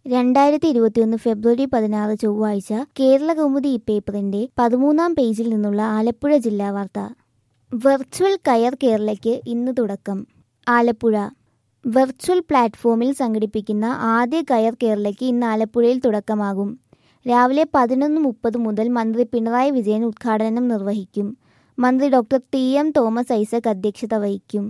2021 ഫെബ്രുവരി 16 ചൊവ്വാഴ്ച കേരളകൗമുദി പേപ്പറിന്റെ 13-ാം പേജിൽ നിന്നുള്ള ആലപ്പുഴ ജില്ലാ വാർത്ത. വെർച്വൽ കയർ കേരളയ്ക്ക് ഇന്ന് തുടക്കം. ആലപ്പുഴ. വെർച്വൽ പ്ലാറ്റ്ഫോമിൽ സംഘടിപ്പിക്കുന്ന ആദ്യ കയർ കേരളയ്ക്ക് ഇന്ന് ആലപ്പുഴയിൽ തുടക്കമാകും. രാവിലെ 11:30 മുതൽ മന്ത്രി പിണറായി വിജയൻ ഉദ്ഘാടനം നിർവഹിക്കും. മന്ത്രി ഡോക്ടർ ടി.എം. തോമസ് ഐസക് അധ്യക്ഷത വഹിക്കും.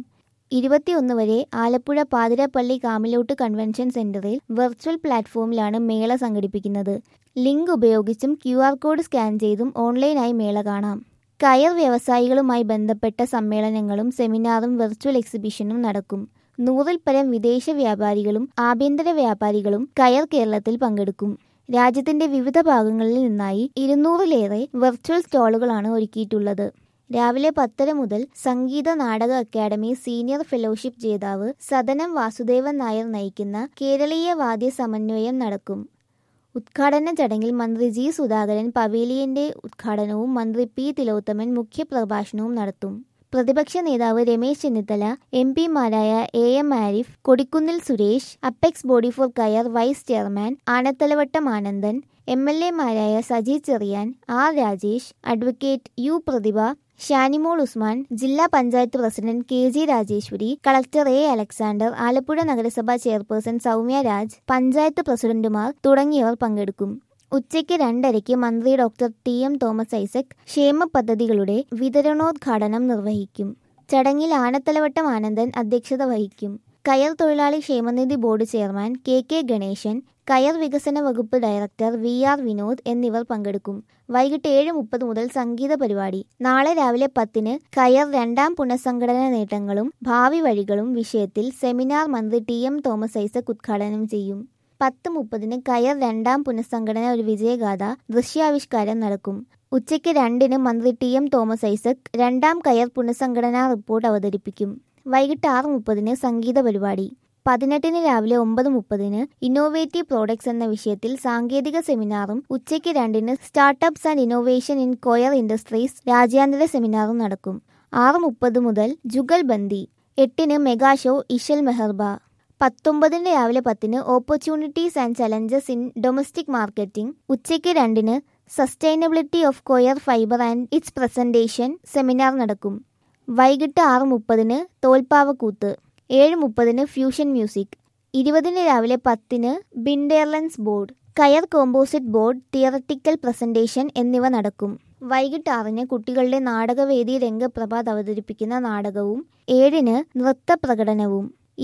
21 വരെ ആലപ്പുഴ പാതിരപ്പള്ളി കാമിലോട്ട് കൺവെൻഷൻ സെന്ററിൽ വെർച്വൽ പ്ലാറ്റ്ഫോമിലാണ് മേള സംഘടിപ്പിക്കുന്നത്. ലിങ്ക് ഉപയോഗിച്ചും QR കോഡ് സ്കാൻ ചെയ്തും ഓൺലൈനായി മേള കാണാം. കയർ വ്യവസായികളുമായി ബന്ധപ്പെട്ട സമ്മേളനങ്ങളും സെമിനാറും വെർച്വൽ എക്സിബിഷനും നടക്കും. 100-ൽ പരം വിദേശ വ്യാപാരികളും ആഭ്യന്തര വ്യാപാരികളും കയർ കേരളത്തിൽ പങ്കെടുക്കും. രാജ്യത്തിന്റെ വിവിധ ഭാഗങ്ങളിൽ നിന്നായി 200-ലേറെ വെർച്വൽ സ്റ്റാളുകളാണ് ഒരുക്കിയിട്ടുള്ളത്. രാവിലെ 10:30 മുതൽ Sangeetha Nataka academy senior fellowship ജേതാവ് സദനം വാസുദേവൻ നായർ നയിക്കുന്ന കേരളീയ വാദ്യ സമന്വയം നടക്കും. ഉദ്ഘാടന ചടങ്ങിൽ മന്ത്രി ജി സുധാകരൻ പവേലിയന്റെ ഉദ്ഘാടനവും മന്ത്രി പി തിലോത്തമൻ മുഖ്യപ്രഭാഷണവും നടത്തും. പ്രതിപക്ഷ നേതാവ് രമേശ് ചെന്നിത്തല, MP-മാരായ AM Arif, Kodikunnil Suresh, apex body for coir vice chairman Anathalavattom Anandan, MLA-മാരായ Saji Cherian, R Rajesh, advocate U Prathibha, Shanimol Usman, ജില്ലാ panchayat president KG Rajeshwari, collector A Alexander, Alappuzha നഗരസഭാ ചെയർപേഴ്സൺ സൗമ്യ രാജ്, പഞ്ചായത്ത് പ്രസിഡന്റുമാർ തുടങ്ങിയവർ പങ്കെടുക്കും. ഉച്ചയ്ക്ക് 2:30 മന്ത്രി ഡോക്ടർ ടി.എം. തോമസ് ഐസക് ക്ഷേമ പദ്ധതികളുടെ വിതരണോദ്ഘാടനം നിർവഹിക്കും. ചടങ്ങിൽ ആനത്തലവട്ടം ആനന്ദൻ അധ്യക്ഷത വഹിക്കും. കയർ തൊഴിലാളി ക്ഷേമനിധി ബോർഡ് ചെയർമാൻ KK ഗണേശൻ, കയർ വികസന വകുപ്പ് ഡയറക്ടർ VR വിനോദ് എന്നിവർ പങ്കെടുക്കും. വൈകിട്ട് 7:30 മുതൽ സംഗീത പരിപാടി. നാളെ രാവിലെ 10-ന് കയർ രണ്ടാം പുനഃസംഘടന നേട്ടങ്ങളും ഭാവി വഴികളും വിഷയത്തിൽ സെമിനാർ മന്ത്രി ടി.എം. തോമസ് ഐസക് ഉദ്ഘാടനം ചെയ്യും. 10:30-ന് കയർ രണ്ടാം പുനഃസംഘടന ഒരു വിജയഗാഥ ദൃശ്യാവിഷ്കാരം നടക്കും. ഉച്ചയ്ക്ക് 2-ന് മന്ത്രി ടി.എം. തോമസ് ഐസക് രണ്ടാം കയർ പുനഃസംഘടനാ റിപ്പോർട്ട് അവതരിപ്പിക്കും. വൈകിട്ട് 6:30-ന് സംഗീത പരിപാടി. 18-ന് രാവിലെ 9:30-ന് ഇന്നോവേറ്റീവ് പ്രോഡക്ട്സ് എന്ന വിഷയത്തിൽ സാങ്കേതിക സെമിനാറും ഉച്ചയ്ക്ക് 2-ന് startups and innovation in coir industries രാജ്യാന്തര സെമിനാറും നടക്കും. 6:30 മുതൽ ജുഗൽബന്ദി. 8-ന് മെഗാ ഷോ ഇശൽ മെഹർബ. 19-ന് രാവിലെ 10-ന് opportunities and challenges in domestic marketing. ഉച്ചയ്ക്ക് 2-ന് sustainability of coir fibre and its presentation seminar നടക്കും. വൈകിട്ട് 6:30-ന് തോൽപ്പാവക്കൂത്ത്. 7:30-ന് ഫ്യൂഷൻ മ്യൂസിക്. 20-ന് രാവിലെ 10-ന് binderless board, coir composite board theoretical presentation എന്നിവ നടക്കും. വൈകിട്ട് 6-ന് കുട്ടികളുടെ നാടകവേദി രംഗപ്രഭാത് അവതരിപ്പിക്കുന്ന നാടകവും 7-ന് നൃത്ത പ്രകടനവും.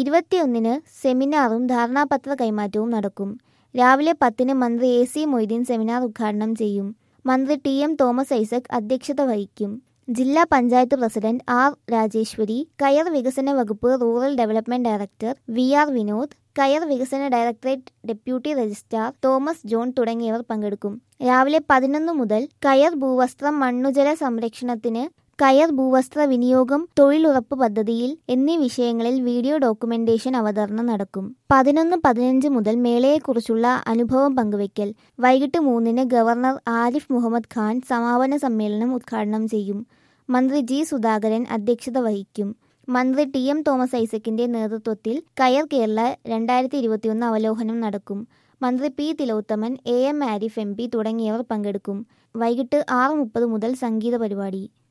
21-ന് സെമിനാറും ധാരണാപത്ര കൈമാറ്റവും നടക്കും. രാവിലെ 10-ന് മന്ത്രി AC മൊയ്തീൻ സെമിനാർ ഉദ്ഘാടനം ചെയ്യും. മന്ത്രി ടി.എം. തോമസ് ഐസക് അധ്യക്ഷത വഹിക്കും. ജില്ലാ panchayat president R Rajeshwari, coir വികസന വകുപ്പ് rural development director VR Vinod, coir വികസന directorate deputy registrar Thomas John തുടങ്ങിയവർ പങ്കെടുക്കും. രാവിലെ 11 മുതൽ കയർ ഭൂവസ്ത്രം മണ്ണുജല സംരക്ഷണത്തിന് കയർ ഭൂവസ്ത്ര വിനിയോഗം തൊഴിലുറപ്പ് പദ്ധതിയിൽ എന്നീ വിഷയങ്ങളിൽ വീഡിയോ ഡോക്യുമെന്റേഷൻ അവതരണം നടക്കും. 11:15 മുതൽ മേളയെക്കുറിച്ചുള്ള അനുഭവം പങ്കുവയ്ക്കൽ. വൈകിട്ട് 3-ന് ഗവർണർ ആരിഫ് മുഹമ്മദ് ഖാൻ സമാപന സമ്മേളനം ഉദ്ഘാടനം ചെയ്യും. മന്ത്രി ജി സുധാകരൻ അധ്യക്ഷത വഹിക്കും. മന്ത്രി ടി.എം. തോമസ് ഐസക്കിന്റെ നേതൃത്വത്തിൽ കയർ കേരള 2021 അവലോകനം നടക്കും. മന്ത്രി P Thilothaman, AM Arif MP തുടങ്ങിയവർ പങ്കെടുക്കും. വൈകിട്ട് 6:30 മുതൽ സംഗീത പരിപാടി.